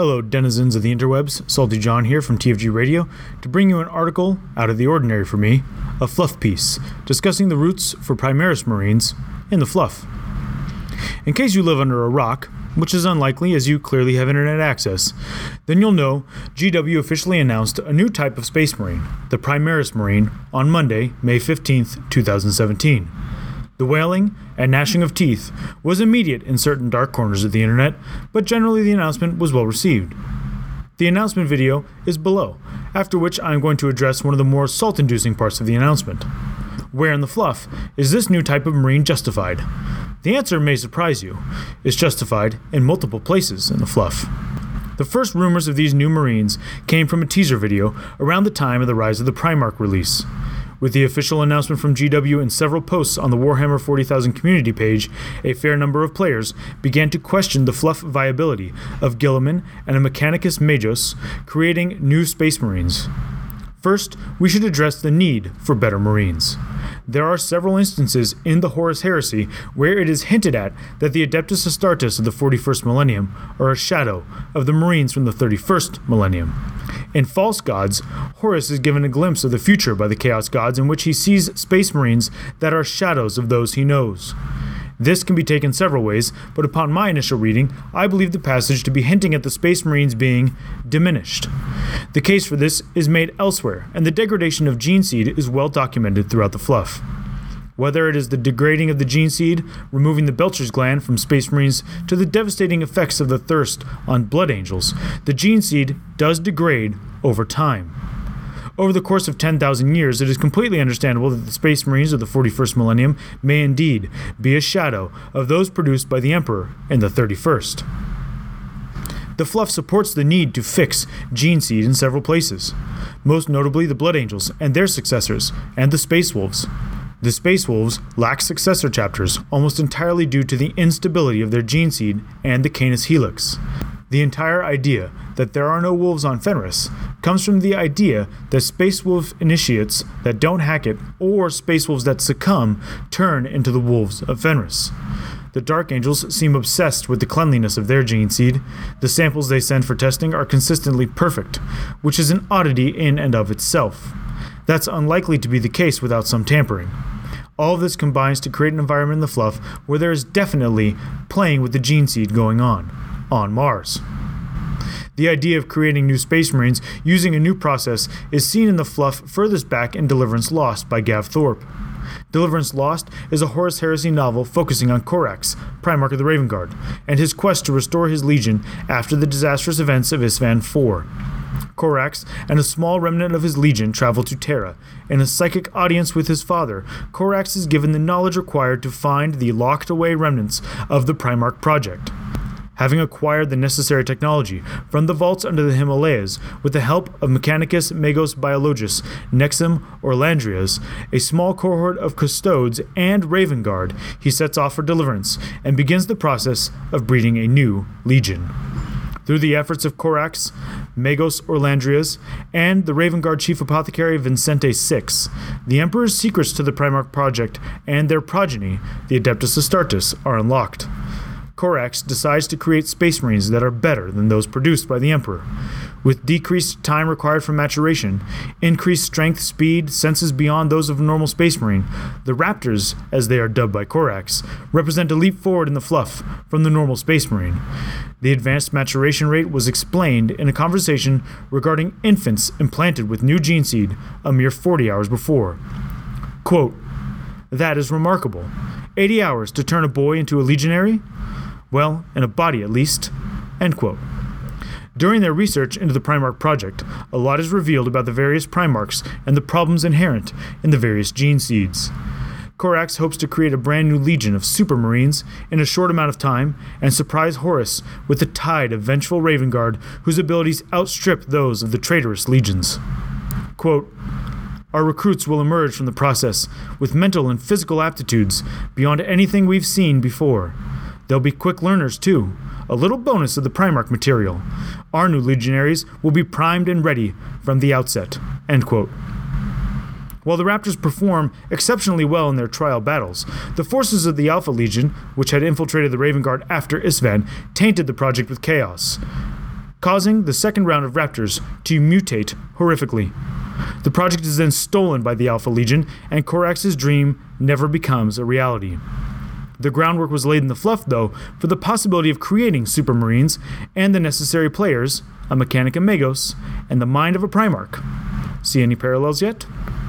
Hello, denizens of the interwebs. Salty John here from TFG Radio to bring you an article out of the ordinary for me, a fluff piece, discussing the routes for Primaris Marines in the fluff. In case you live under a rock, which is unlikely as you clearly have internet access, then you'll know GW officially announced a new type of Space Marine, the Primaris Marine, on Monday, May 15th, 2017. The wailing and gnashing of teeth was immediate in certain dark corners of the internet, but generally the announcement was well received. The announcement video is below, after which I am going to address one of the more salt-inducing parts of the announcement. Where in the fluff is this new type of Marine justified? The answer may surprise you. It's justified in multiple places in the fluff. The first rumors of these new Marines came from a teaser video around the time of the Rise of the Primarch release. With the official announcement from GW and several posts on the Warhammer 40,000 community page, a fair number of players began to question the fluff viability of Guilliman and a Mechanicus Magos creating new Space Marines. First, we should address the need for better Marines. There are several instances in the Horus Heresy where it is hinted at that the Adeptus Astartes of the 41st millennium are a shadow of the Marines from the 31st millennium. In False Gods, Horus is given a glimpse of the future by the Chaos Gods in which he sees Space Marines that are shadows of those he knows. This can be taken several ways, but upon my initial reading, I believe the passage to be hinting at the Space Marines being diminished. The case for this is made elsewhere, and the degradation of gene seed is well documented throughout the fluff. Whether it is the degrading of the gene seed, removing the Belcher's gland from Space Marines, to the devastating effects of the thirst on Blood Angels, the gene seed does degrade over time. Over the course of 10,000 years, it is completely understandable that the Space Marines of the 41st millennium may indeed be a shadow of those produced by the Emperor in the 31st. The fluff supports the need to fix gene seed in several places, most notably the Blood Angels and their successors, and the Space Wolves. The Space Wolves lack successor chapters almost entirely due to the instability of their gene seed and the Canis Helix. The entire idea that there are no wolves on Fenris comes from the idea that Space Wolf initiates that don't hack it or Space Wolves that succumb turn into the wolves of Fenris. The Dark Angels seem obsessed with the cleanliness of their gene seed. The samples they send for testing are consistently perfect, which is an oddity in and of itself. That's unlikely to be the case without some tampering. All of this combines to create an environment in the fluff where there is definitely playing with the gene seed going on Mars. The idea of creating new Space Marines using a new process is seen in the fluff furthest back in Deliverance Lost by Gav Thorpe. Deliverance Lost is a Horus Heresy novel focusing on Corax, Primarch of the Raven Guard, and his quest to restore his legion after the disastrous events of Isstvan IV. Corax and a small remnant of his legion travel to Terra. In a psychic audience with his father, Corax is given the knowledge required to find the locked-away remnants of the Primarch project. Having acquired the necessary technology from the vaults under the Himalayas with the help of Mechanicus Magos Biologus, Nexum Orlandrias, a small cohort of custodes and Raven Guard, he sets off for Deliverance and begins the process of breeding a new legion. Through the efforts of Corax, Magos Orlandrias, and the Raven Guard Chief Apothecary Vincente VI, the Emperor's secrets to the Primarch project and their progeny, the Adeptus Astartes, are unlocked. Corax decides to create Space Marines that are better than those produced by the Emperor. With decreased time required for maturation, increased strength, speed, senses beyond those of a normal Space Marine, the Raptors, as they are dubbed by Corax, represent a leap forward in the fluff from the normal Space Marine. The advanced maturation rate was explained in a conversation regarding infants implanted with new gene seed a mere 40 hours before. Quote, "That is remarkable. 80 hours to turn a boy into a legionary? Well, in a body at least." End quote. During their research into the Primarch project, a lot is revealed about the various Primarchs and the problems inherent in the various gene seeds. Corax hopes to create a brand new legion of Super Marines in a short amount of time and surprise Horus with a tide of vengeful Raven Guard whose abilities outstrip those of the traitorous legions. Quote, "Our recruits will emerge from the process with mental and physical aptitudes beyond anything we've seen before. They'll be quick learners too, a little bonus of the Primarch material. Our new legionaries will be primed and ready from the outset." End quote. While the Raptors perform exceptionally well in their trial battles, the forces of the Alpha Legion, which had infiltrated the Raven Guard after Isstvan, tainted the project with chaos. causing the second round of Raptors to mutate horrifically. The project is then stolen by the Alpha Legion, and Corax's dream never becomes a reality. The groundwork was laid in the fluff, though, for the possibility of creating Supermarines and the necessary players, a Mechanica Magos, and the mind of a Primarch. See any parallels yet?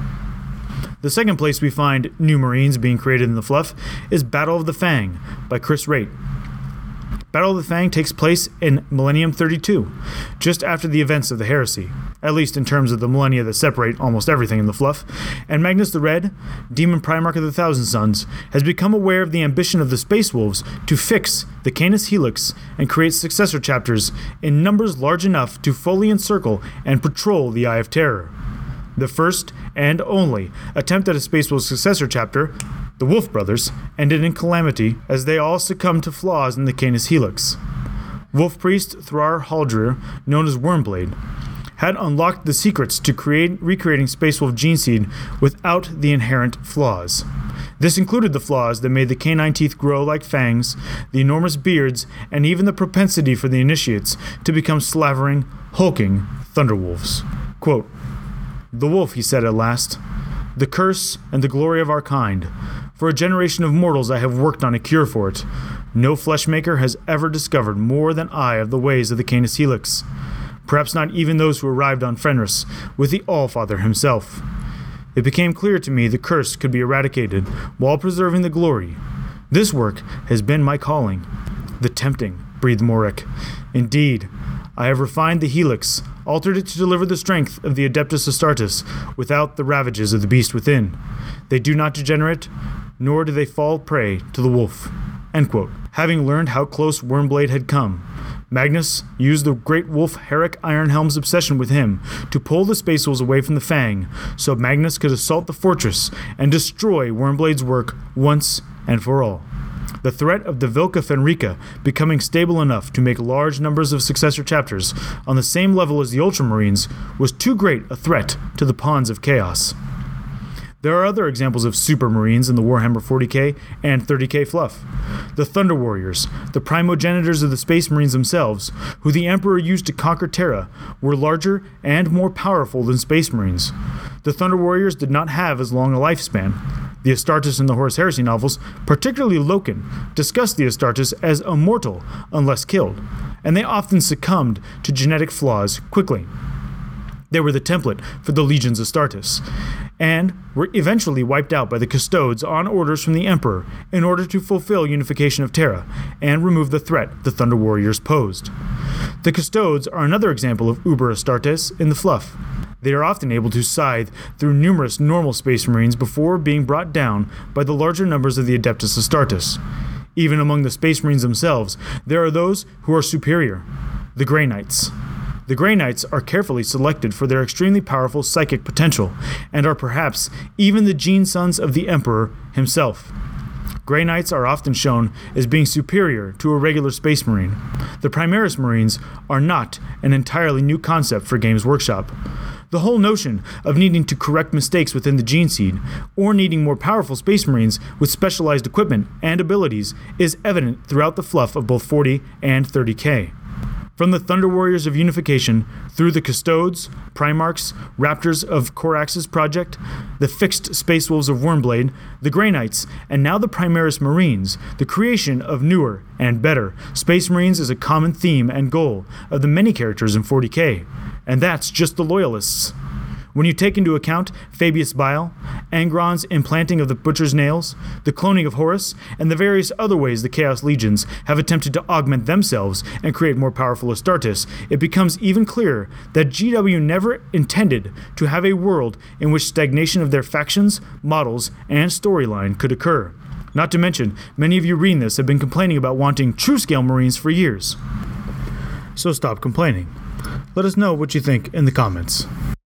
The second place we find new Marines being created in the fluff is Battle of the Fang by Chris Wright. Battle of the Fang takes place in Millennium 32, just after the events of the Heresy, at least in terms of the millennia that separate almost everything in the fluff, and Magnus the Red, Demon Primarch of the Thousand Sons, has become aware of the ambition of the Space Wolves to fix the Canis Helix and create successor chapters in numbers large enough to fully encircle and patrol the Eye of Terror. The first and only attempt at a Space Wolves successor chapter, the Wolf Brothers, ended in calamity as they all succumbed to flaws in the Canis Helix. Wolf Priest Thrar Haldrir, known as Wormblade, had unlocked the secrets to recreating Space Wolf gene seed without the inherent flaws. This included the flaws that made the canine teeth grow like fangs, the enormous beards, and even the propensity for the initiates to become slavering, hulking thunderwolves. Quote, "The wolf," he said at last, "the curse and the glory of our kind. For a generation of mortals I have worked on a cure for it. No fleshmaker has ever discovered more than I of the ways of the Canis Helix. Perhaps not even those who arrived on Fenris with the Allfather himself. It became clear to me the curse could be eradicated while preserving the glory. This work has been my calling." "The tempting," breathed Morek. "Indeed, I have refined the Helix, altered it to deliver the strength of the Adeptus Astartes without the ravages of the beast within. They do not degenerate, nor do they fall prey to the wolf." End quote. Having learned how close Wormblade had come, Magnus used the great wolf Herrick Ironhelm's obsession with him to pull the Space Wolves away from the Fang so Magnus could assault the fortress and destroy Wormblade's work once and for all. The threat of the Vilka Fenrica becoming stable enough to make large numbers of successor chapters on the same level as the Ultramarines was too great a threat to the Pawns of Chaos. There are other examples of Supermarines in the Warhammer 40k and 30k fluff. The Thunder Warriors, the primogenitors of the Space Marines themselves, who the Emperor used to conquer Terra, were larger and more powerful than Space Marines. The Thunder Warriors did not have as long a lifespan. The Astartes in the Horus Heresy novels, particularly Loken, discussed the Astartes as immortal unless killed, and they often succumbed to genetic flaws quickly. They were the template for the Legions Astartes, and were eventually wiped out by the Custodes on orders from the Emperor in order to fulfill unification of Terra and remove the threat the Thunder Warriors posed. The Custodes are another example of Uber Astartes in the fluff. They are often able to scythe through numerous normal Space Marines before being brought down by the larger numbers of the Adeptus Astartes. Even among the Space Marines themselves, there are those who are superior, the Grey Knights. The Grey Knights are carefully selected for their extremely powerful psychic potential, and are perhaps even the gene sons of the Emperor himself. Grey Knights are often shown as being superior to a regular Space Marine. The Primaris Marines are not an entirely new concept for Games Workshop. The whole notion of needing to correct mistakes within the gene seed, or needing more powerful Space Marines with specialized equipment and abilities, is evident throughout the fluff of both 40 and 30k. From the Thunder Warriors of Unification, through the Custodes, Primarchs, Raptors of Corax's project, the fixed Space Wolves of Wormblade, the Grey Knights, and now the Primaris Marines, the creation of newer and better Space Marines is a common theme and goal of the many characters in 40k, and that's just the Loyalists. When you take into account Fabius Bile, Angron's implanting of the Butcher's Nails, the cloning of Horus, and the various other ways the Chaos Legions have attempted to augment themselves and create more powerful Astartes, it becomes even clearer that GW never intended to have a world in which stagnation of their factions, models, and storyline could occur. Not to mention, many of you reading this have been complaining about wanting true-scale Marines for years. So stop complaining. Let us know what you think in the comments.